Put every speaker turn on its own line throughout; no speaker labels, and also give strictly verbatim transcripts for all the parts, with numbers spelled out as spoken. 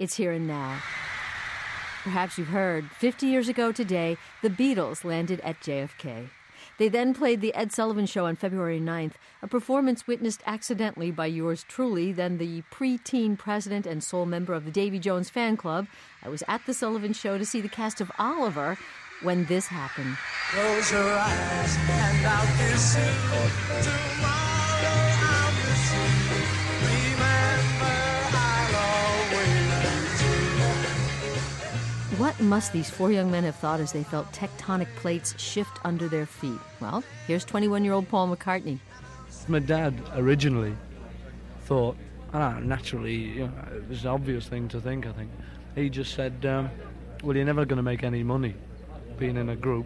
It's here and now. Perhaps you've heard, fifty years ago today, the Beatles landed at J F K. They then played The Ed Sullivan Show on February ninth, a performance witnessed accidentally by yours truly, then the pre-teen president and sole member of the Davy Jones fan club. I was at The Sullivan Show to see the cast of Oliver when this happened.
Close your eyes and I'll kiss you. Tomorrow I'll miss you. Remember, I'll always do.
What must these four young men have thought as they felt tectonic plates shift under their feet? Well, here's twenty-one-year-old Paul McCartney.
My dad originally thought, ah, naturally, you know, it was an obvious thing to think, I think. He just said, um, well, you're never going to make any money being in a group.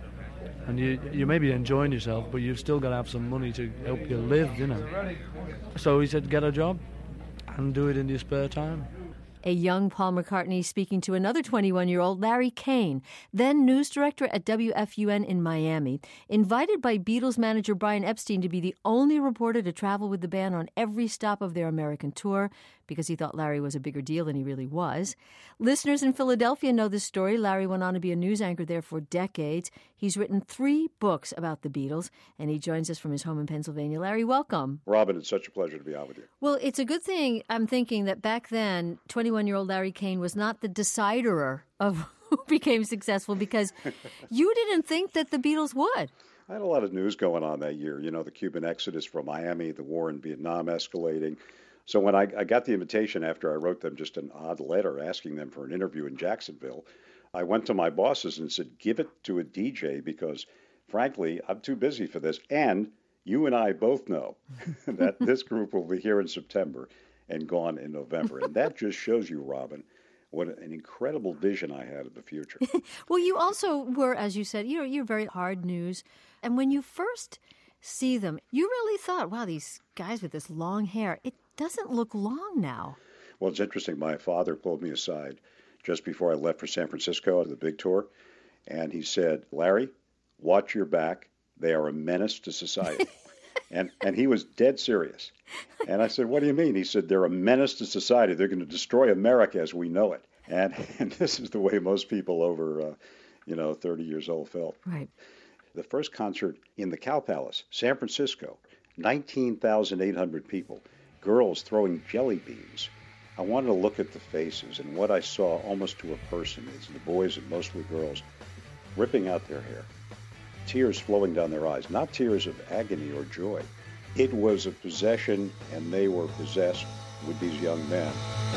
And you you may be enjoying yourself, but you've still got to have some money to help you live, you know. So he said, get a job and do it in your spare time.
A young Paul McCartney speaking to another twenty-one-year-old Larry Kane, then news director at W F U N in Miami, invited by Beatles manager Brian Epstein to be the only reporter to travel with the band on every stop of their American tour because he thought Larry was a bigger deal than he really was. Listeners in Philadelphia know this story. Larry went on to be a news anchor there for decades. He's written three books about the Beatles, and he joins us from his home in Pennsylvania. Larry, welcome.
Robin, it's such a pleasure to be on with you.
Well, it's a good thing, I'm thinking, that back then, twenty-one-year-old Larry Kane was not the deciderer of who became successful because you didn't think that the Beatles would.
I had a lot of news going on that year. You know, the Cuban exodus from Miami, the war in Vietnam escalating. So when I, I got the invitation after I wrote them just an odd letter asking them for an interview in Jacksonville, I went to my bosses and said, give it to a D J because, frankly, I'm too busy for this. And you and I both know that this group will be here in September and gone in November. And that just shows you, Robin, what an incredible vision I had of the future.
Well, you also were, as you said, you're, you're very hard news. And when you first see them, you really thought, wow, these guys with this long hair, it doesn't look long now.
Well, it's interesting. My father pulled me aside just before I left for San Francisco on the big tour. And he said, Larry, watch your back. They are a menace to society. and and he was dead serious. And I said, what do you mean? He said, they're a menace to society. They're going to destroy America as we know it. And, and this is the way most people over, uh, you know, thirty years old felt.
Right.
The first concert in the Cow Palace, San Francisco, nineteen thousand eight hundred people, girls throwing jelly beans. I wanted to look at the faces, and what I saw almost to a person is the boys and mostly girls ripping out their hair, tears flowing down their eyes, not tears of agony or joy. It was a possession, and they were possessed with these young men.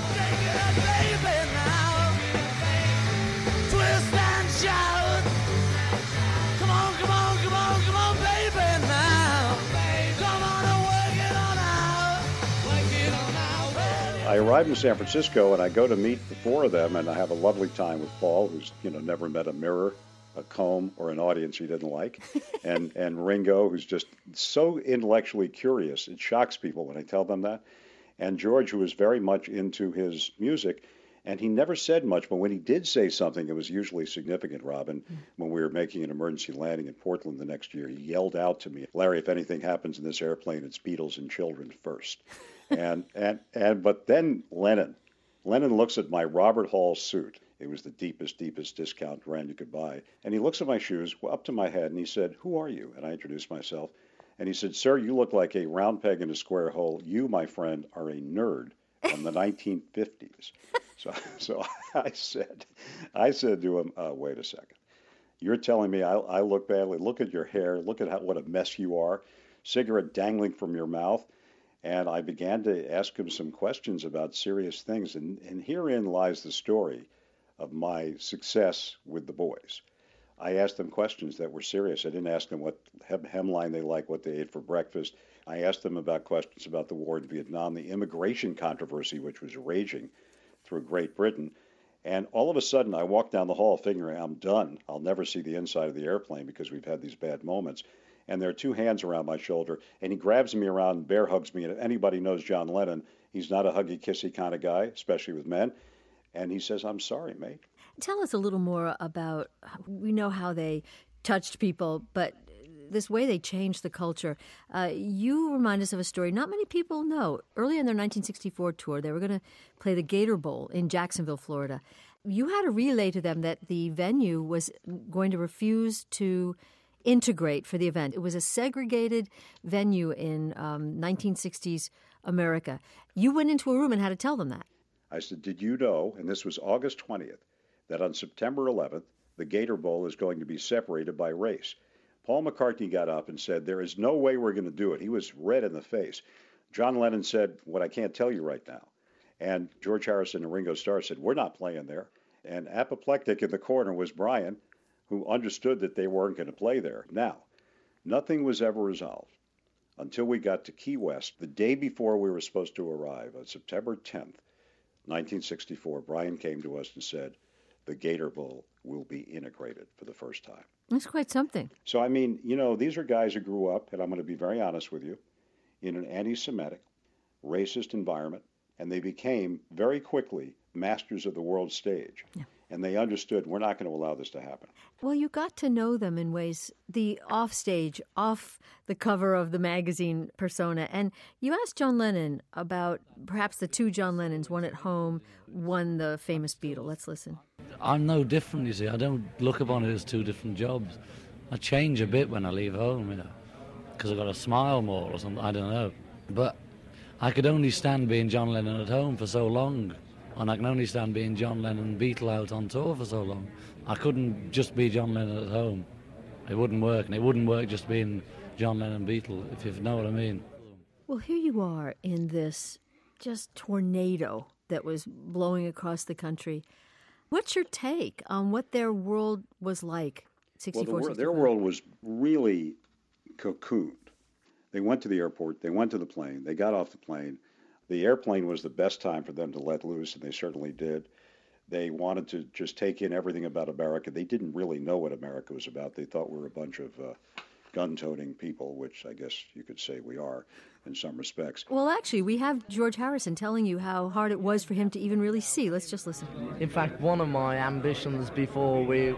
Twist and shout. Come on, come on, come on, come on, baby, now. Come on and work it on out. Work it on out, baby.
I arrived in San Francisco, and I go to meet the four of them, and I have a lovely time with Paul, who's, you know, never met a mirror, a comb, or an audience he didn't like, and, and Ringo, who's just so intellectually curious. It shocks people when I tell them that. And George, who was very much into his music, and he never said much, but when he did say something, it was usually significant, Robin. Mm. When we were making an emergency landing in Portland the next year, he yelled out to me, Larry, if anything happens in this airplane, it's Beatles and children first. and, and, and, but then Lennon, Lennon looks at my Robert Hall suit. It was the deepest, deepest discount brand you could buy. And he looks at my shoes up to my head, and he said, who are you? And I introduced myself. And he said, sir, you look like a round peg in a square hole. You, my friend, are a nerd from the nineteen fifties. So so I said, I said to him, uh, wait a second. You're telling me I, I look badly? Look at your hair. Look at how, what a mess you are. Cigarette dangling from your mouth. And I began to ask him some questions about serious things. And, and herein lies the story of my success with the boys. I asked them questions that were serious. I didn't ask them what hem- hemline they like, what they ate for breakfast. I asked them about questions about the war in Vietnam, the immigration controversy, which was raging through Great Britain. And all of a sudden, I walked down the hall figuring I'm done. I'll never see the inside of the airplane because we've had these bad moments. And there are two hands around my shoulder, and he grabs me around and bear hugs me. And if anybody knows John Lennon, he's not a huggy-kissy kind of guy, especially with men. And he says, I'm sorry, mate.
Tell us a little more about, we know how they touched people, but this way they changed the culture. Uh, you remind us of a story not many people know. Early in their nineteen sixty-four tour, they were going to play the Gator Bowl in Jacksonville, Florida. You had to relay to them that the venue was going to refuse to integrate for the event. It was a segregated venue in um, nineteen sixties America. You went into a room and had to tell them that.
I said, did you know, and this was August twentieth, that on September eleventh, the Gator Bowl is going to be separated by race? Paul McCartney got up and said, there is no way we're going to do it. He was red in the face. John Lennon said, what I can't tell you right now. And George Harrison and Ringo Starr said, we're not playing there. And apoplectic in the corner was Brian, who understood that they weren't going to play there. Now, nothing was ever resolved until we got to Key West the day before we were supposed to arrive, on September tenth, nineteen sixty-four. Brian came to us and said, the Gator Bowl will be integrated for the first time.
That's quite something.
So, I mean, you know, these are guys who grew up, and I'm going to be very honest with you, in an anti-Semitic, racist environment, and they became very quickly masters of the world stage. Yeah. And they understood we're not going to allow this to happen.
Well, you got to know them in ways, the offstage, off the cover of the magazine persona. And you asked John Lennon about perhaps the two John Lennons, one at home, one the famous Beatle. Let's listen.
I'm no different, you see. I don't look upon it as two different jobs. I change a bit when I leave home, you know, because I've got to smile more or something, I don't know. But I could only stand being John Lennon at home for so long. And I can only stand being John Lennon Beatle out on tour for so long. I couldn't just be John Lennon at home. It wouldn't work, and it wouldn't work just being John Lennon Beatle, if you know what I mean.
Well, here you are in this just tornado that was blowing across the country. What's your take on what their world was like, sixty-four,
well, the, their world was really cocooned. They went to the airport, they went to the plane, they got off the plane. The airplane was the best time for them to let loose, and they certainly did. They wanted to just take in everything about America. They didn't really know what America was about. They thought we were a bunch of uh, gun-toting people, which I guess you could say we are in some respects.
Well, actually, we have George Harrison telling you how hard it was for him to even really see. Let's just listen.
In fact, one of my ambitions before we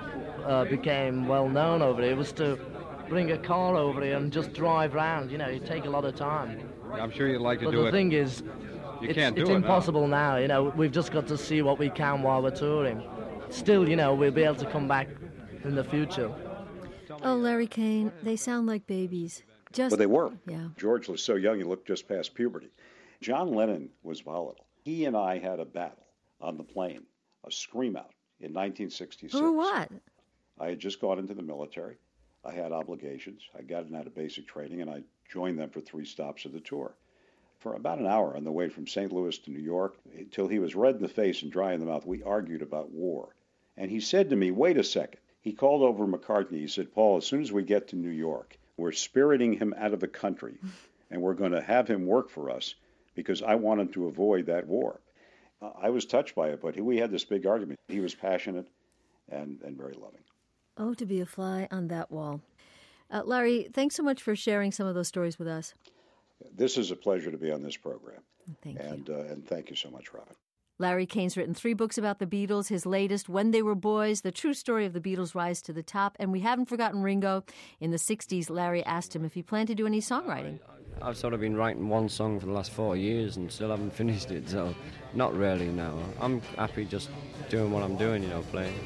uh, became well-known over here was to bring a car over here and just drive around. You know, it'd take a lot of time.
I'm sure you'd like to
but
do it.
But the thing is,
you
it's,
can't do
it's
it
impossible
now.
now. You know, we've just got to see what we can while we're touring. Still, you know, we'll be able to come back in the future.
Oh, Larry Kane, they sound like babies. Just,
but they were.
Yeah.
George was so young, he looked just past puberty. John Lennon was volatile. He and I had a battle on the plane, a scream out in nineteen sixty-six.
For what?
I had just gone into the military. I had obligations. I got out of basic training, and I joined them for three stops of the tour. For about an hour on the way from Saint Louis to New York, until he was red in the face and dry in the mouth, we argued about war. And he said to me, wait a second. He called over McCartney. He said, Paul, as soon as we get to New York, we're spiriting him out of the country, and we're going to have him work for us because I want him to avoid that war. Uh, I was touched by it, but we had this big argument. He was passionate and, and very loving.
Oh, to be a fly on that wall. Uh, Larry, thanks so much for sharing some of those stories with us.
This is a pleasure to be on this program.
Thank
and,
you.
Uh, and thank you so much, Robin.
Larry Kane's written three books about the Beatles. His latest, When They Were Boys, the true story of the Beatles' rise to the top. And we haven't forgotten Ringo. In the sixties, Larry asked him if he planned to do any songwriting.
I've sort of been writing one song for the last four years and still haven't finished it, so not really, no. I'm happy just doing what I'm doing, you know, playing.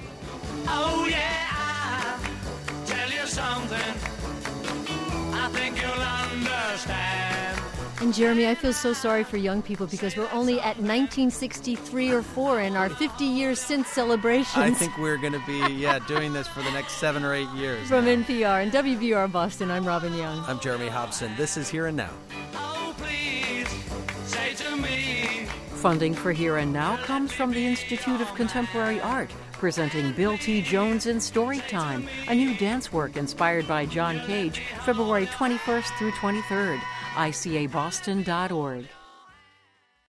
Oh, yeah, I'll tell you something I think you'll understand.
And Jeremy, I feel so sorry for young people because we're only at nineteen sixty-three or four in our fifty years since celebrations.
I think we're going to be, yeah, doing this for the next seven or eight years.
From
now.
N P R and W B U R Boston, I'm Robin Young.
I'm Jeremy Hobson. This is Here and Now.
Oh, please, say to me.
Funding for Here and Now comes from the Institute of Contemporary Art, presenting Bill T. Jones in Storytime, a new dance work inspired by John Cage, February twenty-first through twenty-third. I C A Boston dot org.